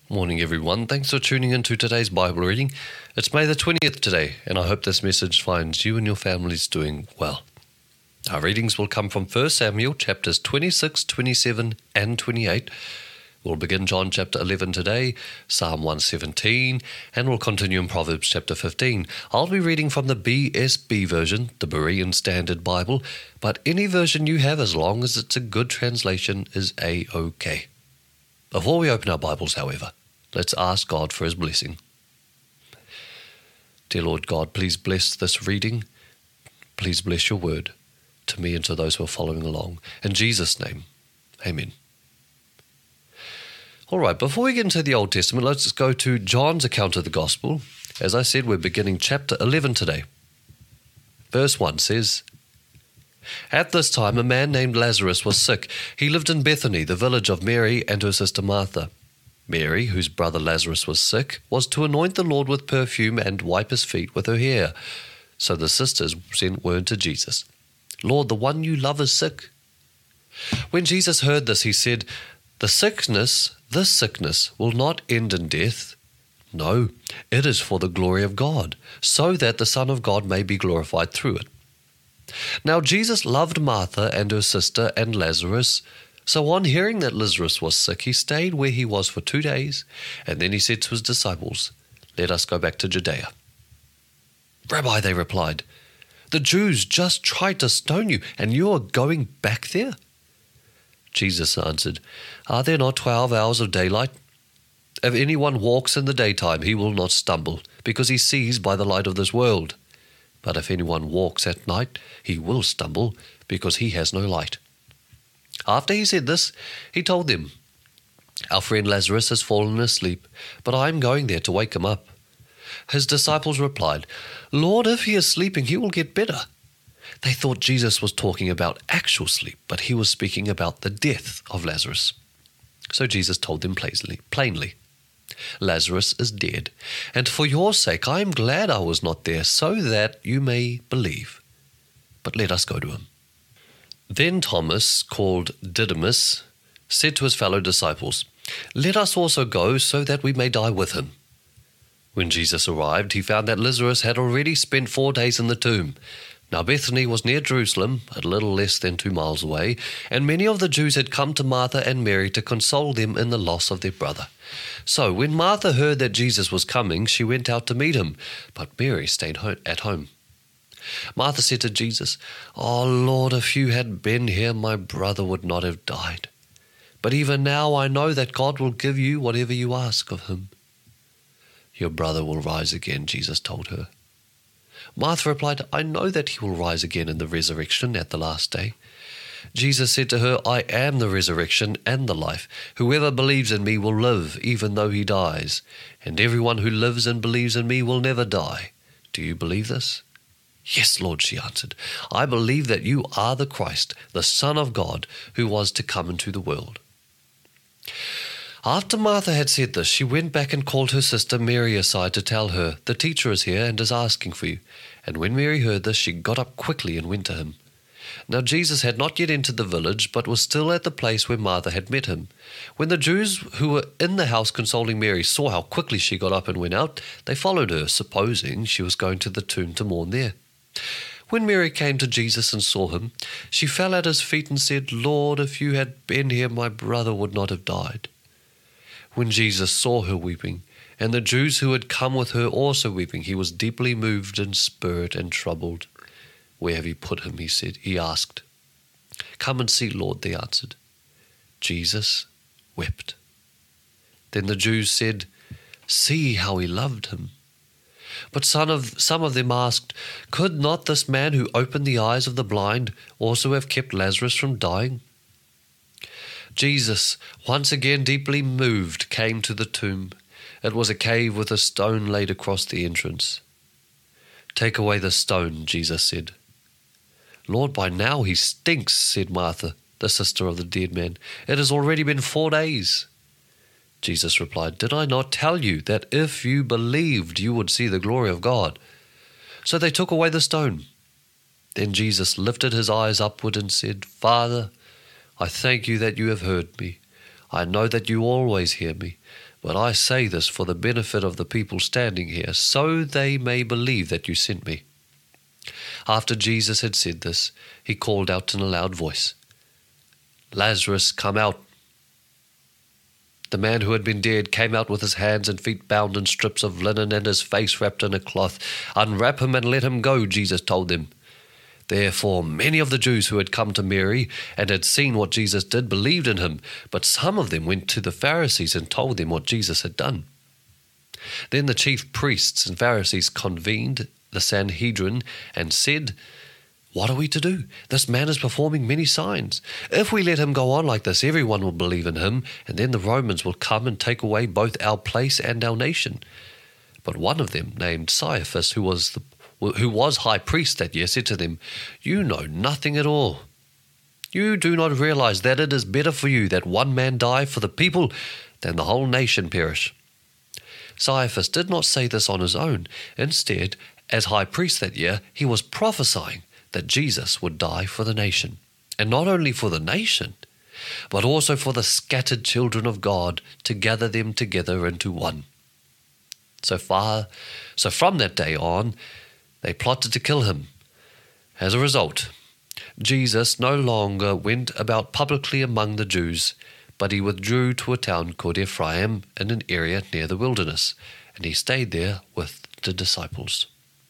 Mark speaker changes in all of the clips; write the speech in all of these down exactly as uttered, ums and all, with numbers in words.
Speaker 1: Morning, everyone. Thanks for tuning in to today's Bible reading. It's May the twentieth today, and I hope this message finds you and your families doing well. Our readings will come from First Samuel chapters twenty-six, twenty-seven, and twenty-eight. We'll begin John chapter eleven today, Psalm one seventeen, and we'll continue in Proverbs chapter fifteen. I'll be reading from the B S B version, the Berean Standard Bible, but any version you have, as long as it's a good translation, is A-OK. Before we open our Bibles, however, let's ask God for His blessing. Dear Lord God, please bless this reading. Please bless your word to me and to those who are following along. In Jesus' name, amen. All right, before we get into the Old Testament, let's go to John's account of the Gospel. As I said, we're beginning chapter eleven today. Verse one says, "At this time, a man named Lazarus was sick. He lived in Bethany, the village of Mary and her sister Martha. Mary, whose brother Lazarus was sick, was to anoint the Lord with perfume and wipe his feet with her hair. So the sisters sent word to Jesus, 'Lord, the one you love is sick.' When Jesus heard this, he said, 'The sickness, this sickness, will not end in death. No, it is for the glory of God, so that the Son of God may be glorified through it.' Now Jesus loved Martha and her sister and Lazarus. So on hearing that Lazarus was sick, he stayed where he was for two days, and then he said to his disciples, 'Let us go back to Judea.' 'Rabbi,' they replied, 'the Jews just tried to stone you, and you are going back there?' Jesus answered, 'Are there not twelve hours of daylight? If anyone walks in the daytime, he will not stumble, because he sees by the light of this world. But if anyone walks at night, he will stumble, because he has no light.' After he said this, he told them, 'Our friend Lazarus has fallen asleep, but I am going there to wake him up.' His disciples replied, 'Lord, if he is sleeping, he will get better.' They thought Jesus was talking about actual sleep, but he was speaking about the death of Lazarus. So Jesus told them plainly, plainly, 'Lazarus is dead, and for your sake I am glad I was not there, so that you may believe. But let us go to him.' Then Thomas, called Didymus, said to his fellow disciples, 'Let us also go, so that we may die with him.' When Jesus arrived, he found that Lazarus had already spent four days in the tomb. Now Bethany was near Jerusalem, a little less than two miles away, and many of the Jews had come to Martha and Mary to console them in the loss of their brother. So when Martha heard that Jesus was coming, she went out to meet him, but Mary stayed at home. Martha said to Jesus, 'Oh Lord, if you had been here, my brother would not have died. But even now I know that God will give you whatever you ask of him.' 'Your brother will rise again,' Jesus told her. Martha replied, 'I know that he will rise again in the resurrection at the last day.' Jesus said to her, 'I am the resurrection and the life. Whoever believes in me will live, even though he dies. And everyone who lives and believes in me will never die. Do you believe this?' 'Yes, Lord,' she answered. 'I believe that you are the Christ, the Son of God, who was to come into the world.' After Martha had said this, she went back and called her sister Mary aside to tell her, 'The teacher is here and is asking for you.' And when Mary heard this, she got up quickly and went to him. Now Jesus had not yet entered the village, but was still at the place where Martha had met him. When the Jews who were in the house consoling Mary saw how quickly she got up and went out, they followed her, supposing she was going to the tomb to mourn there. When Mary came to Jesus and saw him, she fell at his feet and said, 'Lord, if you had been here, my brother would not have died.' When Jesus saw her weeping, and the Jews who had come with her also weeping, he was deeply moved in spirit and troubled. 'Where have you put him?' he said. He asked. 'Come and see, Lord,' they answered. Jesus wept. Then the Jews said, 'See how he loved him.' But some of, some of them asked, 'Could not this man who opened the eyes of the blind also have kept Lazarus from dying?' Jesus, once again deeply moved, came to the tomb. It was a cave with a stone laid across the entrance. 'Take away the stone,' Jesus said. 'Lord, by now he stinks,' said Martha, the sister of the dead man. 'It has already been four days.' Jesus replied, 'Did I not tell you that if you believed, you would see the glory of God?' So they took away the stone. Then Jesus lifted his eyes upward and said, 'Father, I thank you that you have heard me. I know that you always hear me, But I say this for the benefit of the people standing here, so they may believe that you sent me." After Jesus had said this, he called out in a loud voice, "Lazarus, come out." The man who had been dead came out with his hands and feet bound in strips of linen and his face wrapped in a cloth. "Unwrap him and let him go," Jesus told them. Therefore many of the Jews who had come to Mary and had seen what Jesus did believed in him, but some of them went to the Pharisees and told them what Jesus had done. Then the chief priests and Pharisees convened the Sanhedrin and said, "What are we to do? This man is performing many signs. If we let him go on like this, everyone will believe in him, and then the Romans will come and take away both our place and our nation." But one of them, named Caiaphas, who was the who was high priest that year, said to them, "You know nothing at all. You do not realize that it is better for you that one man die for the people than the whole nation perish." Caiaphas did not say this on his own. Instead, as high priest that year, he was prophesying that Jesus would die for the nation. And not only for the nation, but also for the scattered children of God, to gather them together into one. So far, so from that day on, they plotted to kill him. As a result, Jesus no longer went about publicly among the Jews, but he withdrew to a town called Ephraim in an area near the wilderness, and he stayed there with the disciples.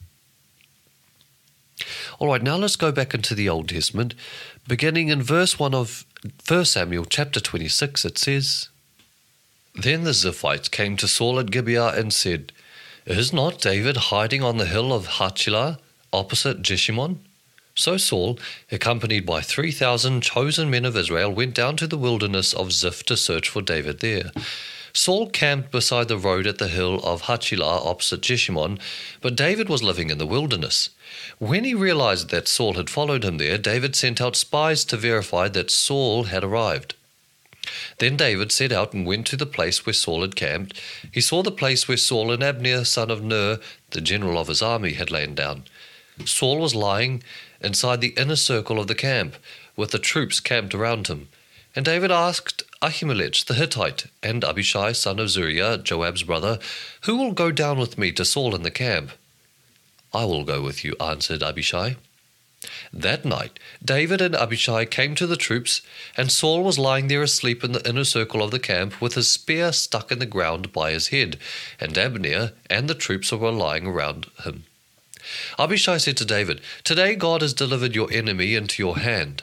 Speaker 1: All right, now let's go back into the Old Testament. Beginning in verse one of First Samuel chapter twenty-six, it says, "Then the Ziphites came to Saul at Gibeah and said, 'Is not David hiding on the hill of Hachilah, opposite Jeshimon?' So Saul, accompanied by three thousand chosen men of Israel, went down to the wilderness of Ziph to search for David there. Saul camped beside the road at the hill of Hachilah opposite Jeshimon, but David was living in the wilderness. When he realized that Saul had followed him there, David sent out spies to verify that Saul had arrived. Then David set out and went to the place where Saul had camped. He saw the place where Saul and Abner, son of Ner, the general of his army, had lain down. Saul was lying inside the inner circle of the camp, with the troops camped around him. And David asked Ahimelech the Hittite and Abishai, son of Zeruiah, Joab's brother, "Who will go down with me to Saul in the camp?" "I will go with you," answered Abishai. That night, David and Abishai came to the troops, and Saul was lying there asleep in the inner circle of the camp with his spear stuck in the ground by his head, and Abner and the troops were lying around him. Abishai said to David, "Today God has delivered your enemy into your hand.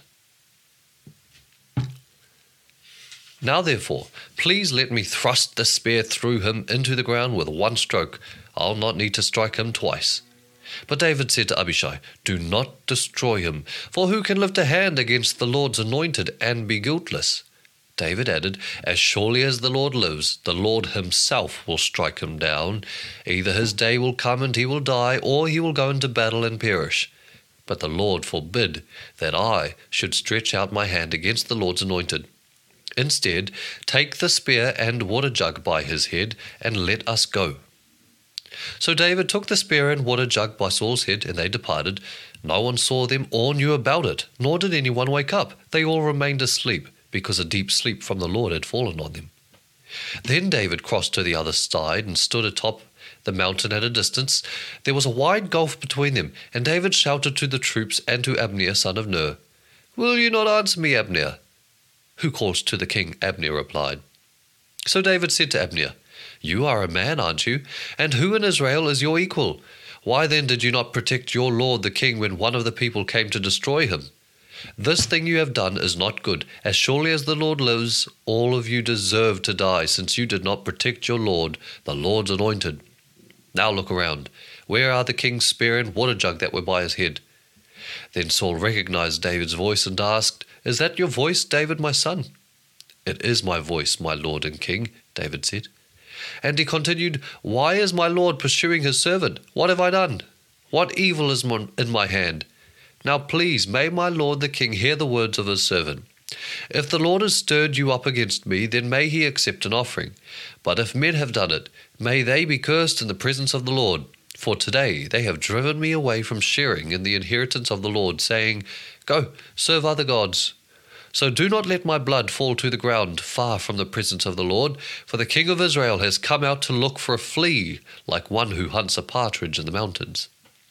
Speaker 1: Now therefore, please let me thrust the spear through him into the ground with one stroke. I'll not need to strike him twice." But David said to Abishai, "Do not destroy him, for who can lift a hand against the Lord's anointed and be guiltless?" David added, "As surely as the Lord lives, the Lord himself will strike him down. Either his day will come and he will die, or he will go into battle and perish. But the Lord forbid that I should stretch out my hand against the Lord's anointed. Instead, take the spear and water jug by his head, and let us go." So David took the spear and water jug by Saul's head, and they departed. No one saw them or knew about it, nor did anyone wake up. They all remained asleep, because a deep sleep from the Lord had fallen on them. Then David crossed to the other side and stood atop the mountain at a distance. There was a wide gulf between them, and David shouted to the troops and to Abner, son of Ner, "Will you not answer me, Abner?" "Who calls to the king?" Abner replied. So David said to Abner, "You are a man, aren't you? And who in Israel is your equal? Why then did you not protect your lord the king when one of the people came to destroy him? This thing you have done is not good. As surely as the Lord lives, all of you deserve to die, since you did not protect your lord, the Lord's anointed. Now look around. Where are the king's spear and water jug that were by his head?" Then Saul recognized David's voice and asked, "Is that your voice, David, my son?" "It is my voice, my lord and king," David said. And he continued, "Why is my lord pursuing his servant? What have I done? What evil is in my hand? Now please, may my lord the king hear the words of his servant. If the Lord has stirred you up against me, then may he accept an offering. But if men have done it, may they be cursed in the presence of the Lord. For today they have driven me away from sharing in the inheritance of the Lord, saying, 'Go, serve other gods.' So do not let my blood fall to the ground far from the presence of the Lord, for the king of Israel has come out to look for a flea, like one who hunts a partridge in the mountains."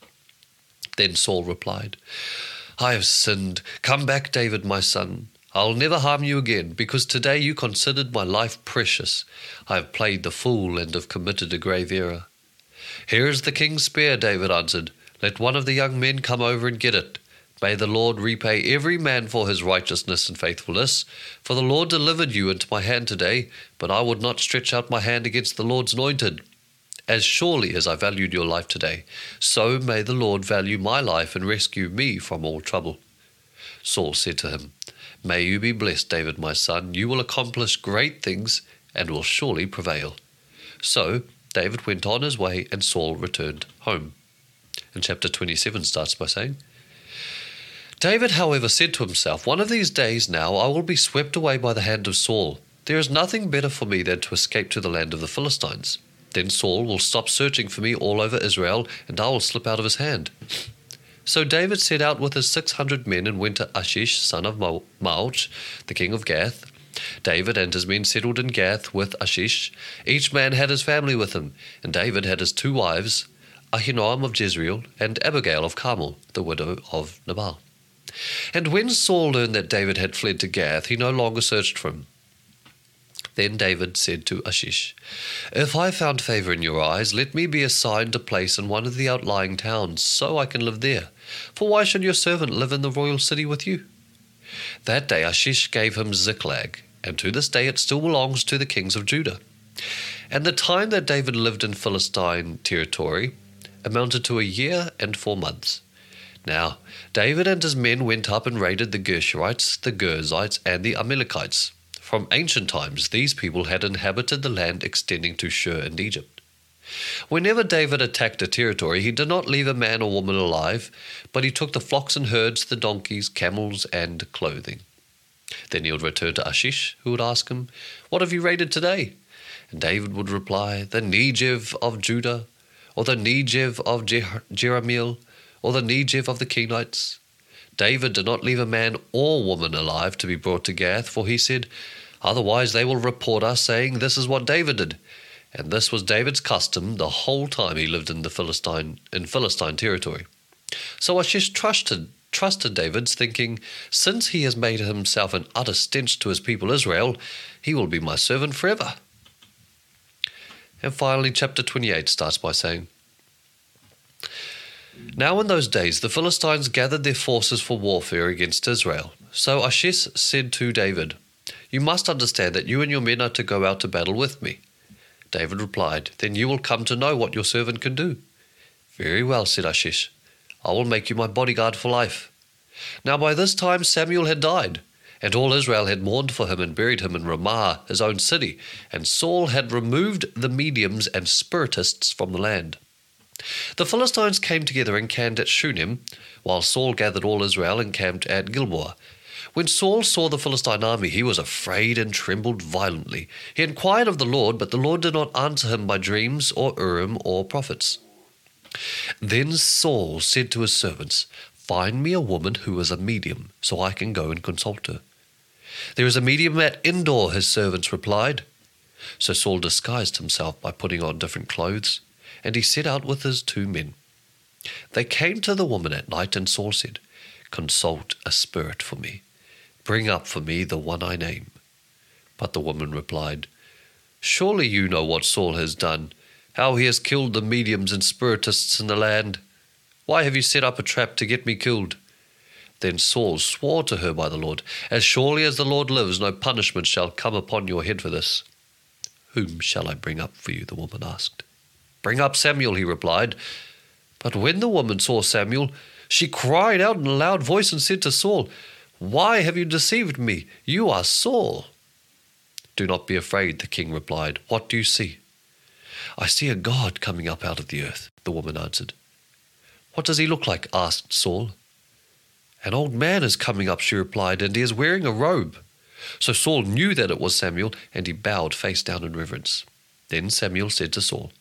Speaker 1: Then Saul replied, "I have sinned. Come back, David, my son. I'll never harm you again, because today you considered my life precious. I have played the fool and have committed a grave error." "Here is the king's spear," David answered. "Let one of the young men come over and get it. May the Lord repay every man for his righteousness and faithfulness. For the Lord delivered you into my hand today, but I would not stretch out my hand against the Lord's anointed. As surely as I valued your life today, so may the Lord value my life and rescue me from all trouble." Saul said to him, "May you be blessed, David, my son. You will accomplish great things and will surely prevail." So David went on his way and Saul returned home. And chapter twenty-seven starts by saying, "David, however, said to himself, 'One of these days now I will be swept away by the hand of Saul. There is nothing better for me than to escape to the land of the Philistines. Then Saul will stop searching for me all over Israel, and I will slip out of his hand.' So David set out with his six hundred men and went to Achish, son of Maoch, the king of Gath. David and his men settled in Gath with Achish. Each man had his family with him, and David had his two wives, Ahinoam of Jezreel and Abigail of Carmel, the widow of Nabal. And when Saul learned that David had fled to Gath, he no longer searched for him. Then David said to Achish, 'If I found favor in your eyes, let me be assigned a place in one of the outlying towns, so I can live there. For why should your servant live in the royal city with you?' That day Achish gave him Ziklag, and to this day it still belongs to the kings of Judah. And the time that David lived in Philistine territory amounted to a year and four months. Now David and his men went up and raided the Gershurites, the Girzites, and the Amalekites. From ancient times, these people had inhabited the land extending to Shur and Egypt. Whenever David attacked a territory, he did not leave a man or woman alive, but he took the flocks and herds, the donkeys, camels, and clothing. Then he would return to Achish, who would ask him, 'What have you raided today?' And David would reply, 'The Negev of Judah, or the Negev of Jer- Jerahmeel, or the Negev of the Kenites.' David did not leave a man or woman alive to be brought to Gath, for he said, 'Otherwise they will report us, saying, "This is what David did." And this was David's custom the whole time he lived in the Philistine in Philistine territory. So Achish trusted, trusted David, thinking, "Since he has made himself an utter stench to his people Israel, he will be my servant forever." And finally, chapter twenty-eight starts by saying, "Now in those days the Philistines gathered their forces for warfare against Israel. So Achish said to David, 'You must understand that you and your men are to go out to battle with me.' David replied, 'Then you will come to know what your servant can do.' 'Very well,' said Achish, 'I will make you my bodyguard for life.' Now by this time Samuel had died, and all Israel had mourned for him and buried him in Ramah, his own city, and Saul had removed the mediums and spiritists from the land. The Philistines came together and camped at Shunem, while Saul gathered all Israel and camped at Gilboa. When Saul saw the Philistine army, he was afraid and trembled violently. He inquired of the Lord, but the Lord did not answer him by dreams or Urim or prophets. Then Saul said to his servants, 'Find me a woman who is a medium, so I can go and consult her.' 'There is a medium at Endor,' his servants replied. So Saul disguised himself by putting on different clothes, and he set out with his two men. They came to the woman at night, and Saul said, 'Consult a spirit for me. Bring up for me the one I name.' But the woman replied, 'Surely you know what Saul has done, how he has killed the mediums and spiritists in the land. Why have you set up a trap to get me killed?' Then Saul swore to her by the Lord, 'As surely as the Lord lives, no punishment shall come upon your head for this.' 'Whom shall I bring up for you?' the woman asked. 'Bring up Samuel,' he replied. But when the woman saw Samuel, she cried out in a loud voice and said to Saul, 'Why have you deceived me? You are Saul.' 'Do not be afraid,' the king replied. 'What do you see?' 'I see a god coming up out of the earth,' the woman answered. 'What does he look like?' asked Saul. 'An old man is coming up,' she replied, 'and he is wearing a robe.' So Saul knew that it was Samuel, and he bowed face down in reverence. Then Samuel said to Saul,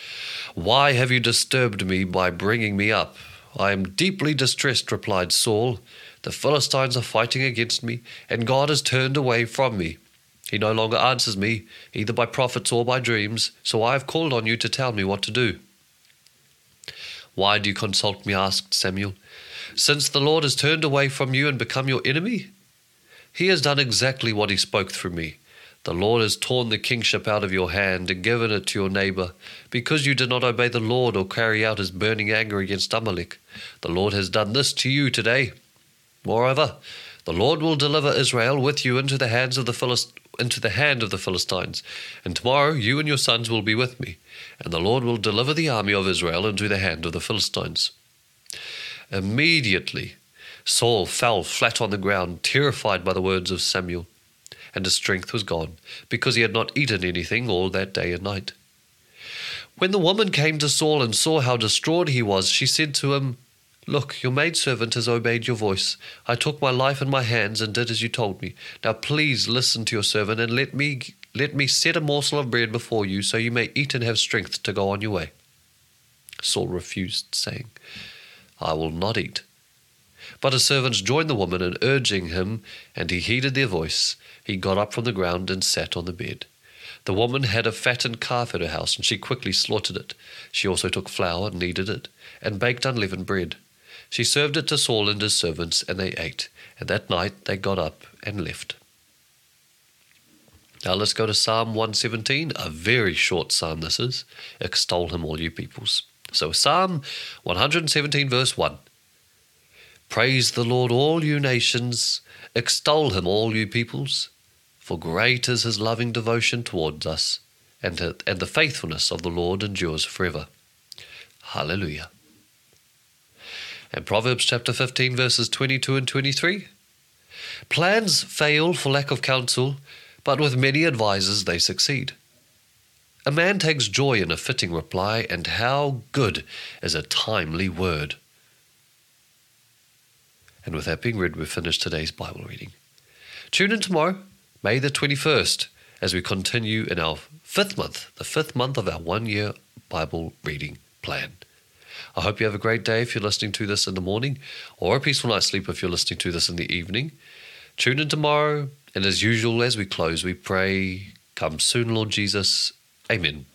Speaker 1: 'Why have you disturbed me by bringing me up?' 'I am deeply distressed,' replied Saul. The Philistines are fighting against me, and God has turned away from me. He no longer answers me, either by prophets or by dreams, so I have called on you to tell me what to do." "Why do you consult me?" asked Samuel. "Since the Lord has turned away from you and become your enemy? He has done exactly what he spoke through me. The Lord has torn the kingship out of your hand and given it to your neighbor, because you did not obey the Lord or carry out his burning anger against Amalek. The Lord has done this to you today. Moreover, the Lord will deliver Israel with you into the hands of the Philist- into the hand of the Philistines, and tomorrow you and your sons will be with me, and the Lord will deliver the army of Israel into the hand of the Philistines." Immediately Saul fell flat on the ground, terrified by the words of Samuel, and his strength was gone, because he had not eaten anything all that day and night. When the woman came to Saul and saw how distraught he was, she said to him, "Look, your maidservant has obeyed your voice. I took my life in my hands and did as you told me. Now please listen to your servant and let me let me set a morsel of bread before you, so you may eat and have strength to go on your way." Saul refused, saying, "I will not eat." But his servants joined the woman in urging him, and he heeded their voice. He got up from the ground and sat on the bed. The woman had a fattened calf at her house, and she quickly slaughtered it. She also took flour, kneaded it, and baked unleavened bread. She served it to Saul and his servants, and they ate. And that night they got up and left. Now let's go to Psalm one seventeen, a very short psalm this is. "Extol him, all you peoples." So Psalm one seventeen, verse one. "Praise the Lord, all you nations. Extol him, all you peoples. For great is his loving devotion towards us, and, and the faithfulness of the Lord endures forever." Hallelujah. And Proverbs chapter fifteen, verses twenty-two and twenty-three. "Plans fail for lack of counsel, but with many advisers they succeed. A man takes joy in a fitting reply, and how good is a timely word." And with that being read, we've finished today's Bible reading. Tune in tomorrow, May the twenty-first, as we continue in our fifth month, the fifth month of our one-year Bible reading plan. I hope you have a great day if you're listening to this in the morning, or a peaceful night's sleep if you're listening to this in the evening. Tune in tomorrow, and as usual, as we close, we pray, "Come soon, Lord Jesus." Amen.